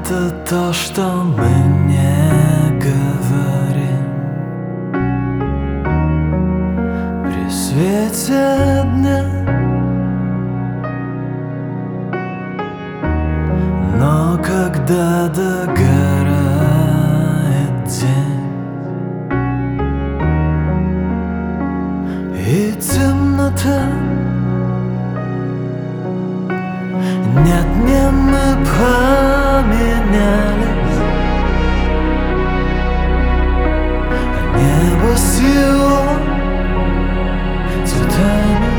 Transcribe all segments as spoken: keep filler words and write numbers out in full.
Это то, что мы не говорим при свете дня, но когда догорает день и темнота, нет, не мы поменялись, а небо с его цветами.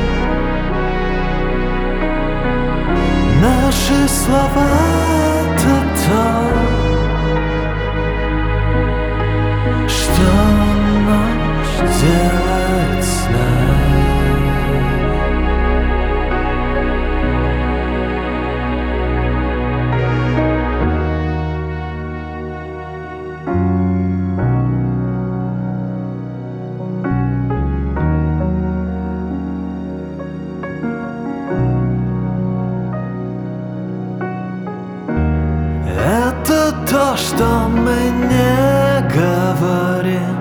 Наши слова — это то, что ночь делает с нами. Это то, что мы не говорим,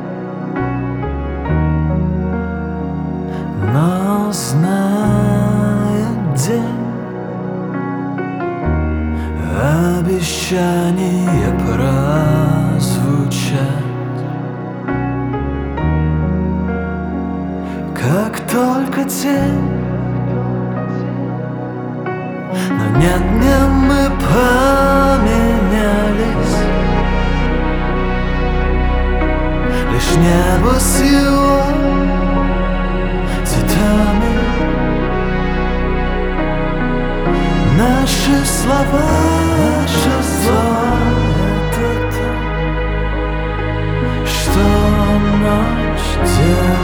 но знает день обещание прозвучать. Как только тень, но нет, не мы поменялись, лишь небо с его цветами. Наши слова, наши слова — это то, что ночь делает.